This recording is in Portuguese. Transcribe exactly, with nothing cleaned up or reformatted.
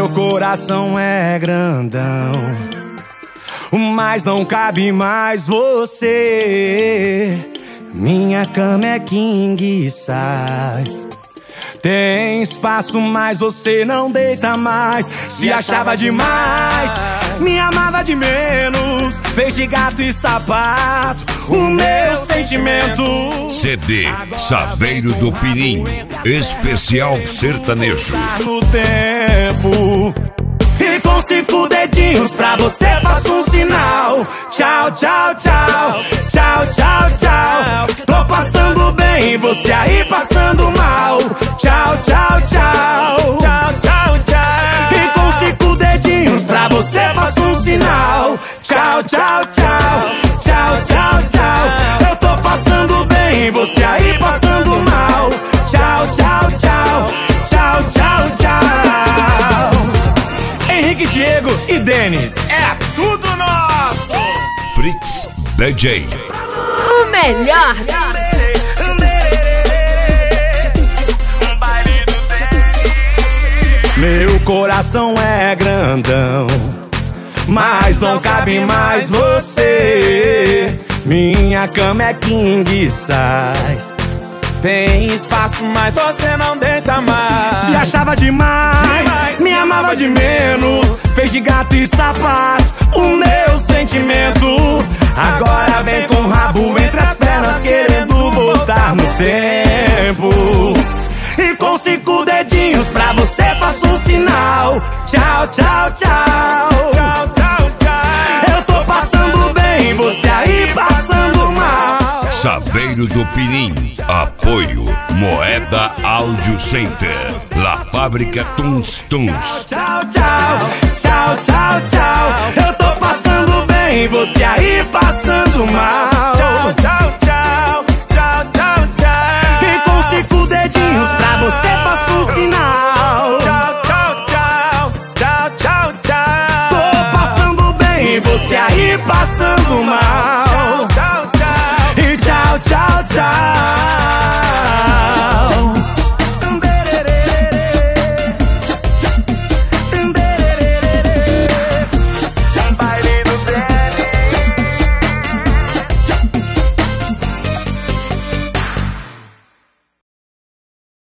coração é grandão, mas não cabe mais você. Minha cama é king size, tem espaço, mas você não deita mais. Se achava demais, me amava de menos, fez de gato e sapato o meu sentimento. C D Saveiro do Pinim, especial sertanejo. No tempo, e com cinco dedinhos pra você faço um sinal. Tchau, tchau, tchau, tchau, tchau, tchau. Tô passando bem, você aí passando mal. Tchau, tchau, tchau, tchau, tchau, tchau. E com cinco dedinhos pra você faço um sinal. Tchau, tchau, tchau, tchau, tchau, tchau. Eu tô passando bem, você aí passando mal. Tchau, tchau, tchau, tchau, tchau, tchau. Henrique, Diego e Denis, é tudo nosso. Frix D J, o melhor. Meu coração é grandão, mas não cabe mais você. Minha cama é king size, tem espaço, mas você não deita mais. Se achava demais, me amava de menos, fez de gato e sapato o meu sentimento. Agora vem com o rabo entre as pernas, querendo voltar no tempo. E com cinco dedinhos pra você faço um sinal. Tchau, tchau, tchau, tchau, tchau, tchau. Eu tô passando bem, você aí passando mal. Saveiro do Pinim, apoio Moeda Audio Center, La Fábrica Tuns Tuns. Tchau, tchau, tchau, tchau, tchau. Eu tô passando bem, você aí passando mal. Tchau, tchau, tchau, tchau, tchau, tchau. E com cinco dedinhos pra você faço um sinal. Tchau, tchau, tchau, tchau, tchau, tchau. Tô passando bem, você aí passando mal.